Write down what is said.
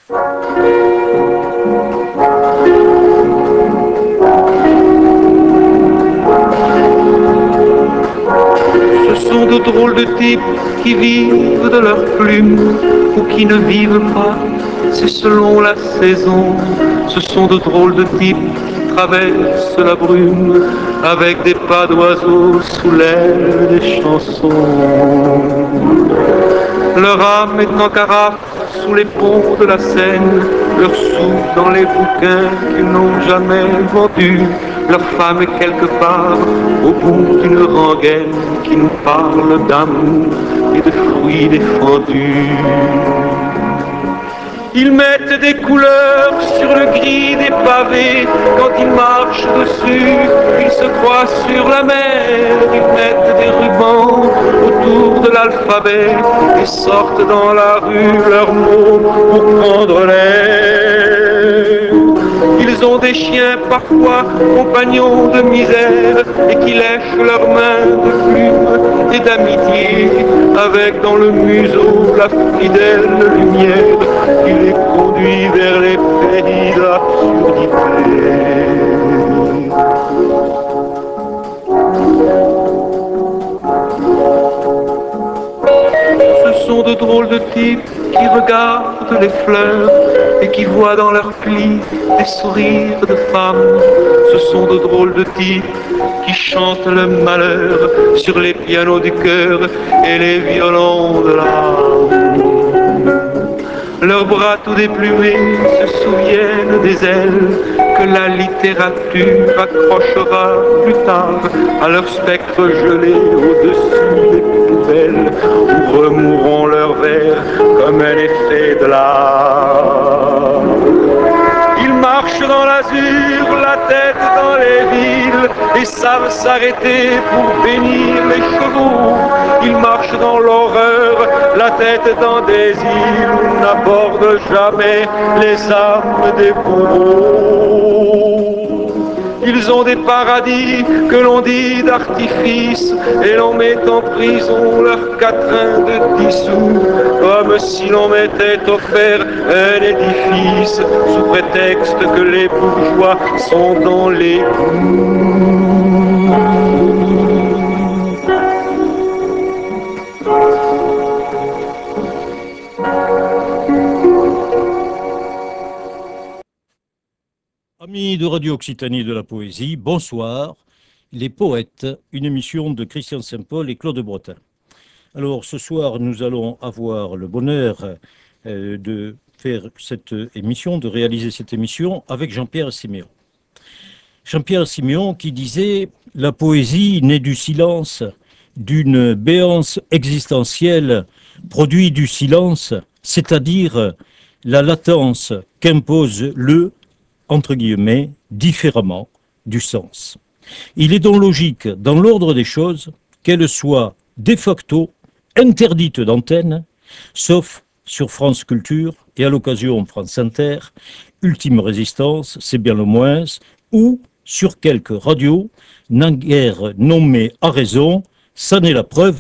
Ce sont de drôles de types qui vivent de leurs plumes ou qui ne vivent pas, c'est selon la saison. Ce sont de drôles de types qui traversent la brume avec des pas d'oiseaux sous l'aile des chansons. Leur âme est en carafe sous les ponts de la Seine, leur sou dans les bouquins qu'ils n'ont jamais vendus. Leur femme est quelque part au bout d'une rengaine qui nous parle d'amour et de fruits défendus. Ils mettent des couleurs sur le gris des pavés. Quand ils marchent dessus, ils se croient sur la mer. Ils mettent des rubans autour de l'alphabet et sortent dans la rue leurs mots pour prendre l'air. Ils ont des chiens parfois compagnons de misère et qui lèchent leurs mains de plumes et d'amitié avec dans le museau la fidèle lumière qui les conduit vers les pays de l'absurdité. Ce sont de drôles de types qui regardent les fleurs et qui voient dans leurs plis des sourires de femmes. Ce sont de drôles de types qui chantent le malheur sur les pianos du cœur et les violons de l'âme. Leurs bras tout déplumés se souviennent des ailes que la littérature accrochera plus tard à leur spectre gelé au-dessus des poubelles où remourront leurs vers comme un effet de l'art. Ils marchent dans l'azur, la tête dans les villes et savent s'arrêter pour bénir les chevaux. Ils marchent dans l'horreur, la tête dans des îles où n'abordent jamais les âmes des bourreaux. Ils ont des paradis que l'on dit d'artifice et l'on met en prison leurs quatrains de 10 sous comme si l'on m'était offert un édifice sous prétexte que les bourgeois sont dans les Amis de Radio Occitanie de la Poésie, bonsoir. Les Poètes, une émission de Christian Saint-Paul et Claude Bretin. Alors ce soir, nous allons avoir le bonheur de faire cette émission, de réaliser cette émission avec Jean-Pierre Siméon. Jean-Pierre Siméon qui disait « La poésie naît du silence, d'une béance existentielle, produit du silence, c'est-à-dire la latence qu'impose le entre guillemets, différemment du sens. Il est donc logique, dans l'ordre des choses, qu'elle soit de facto interdite d'antenne, sauf sur France Culture et à l'occasion France Inter, Ultime Résistance, c'est bien le moins, ou sur quelques radios, naguère nommées à raison, ça n'est la preuve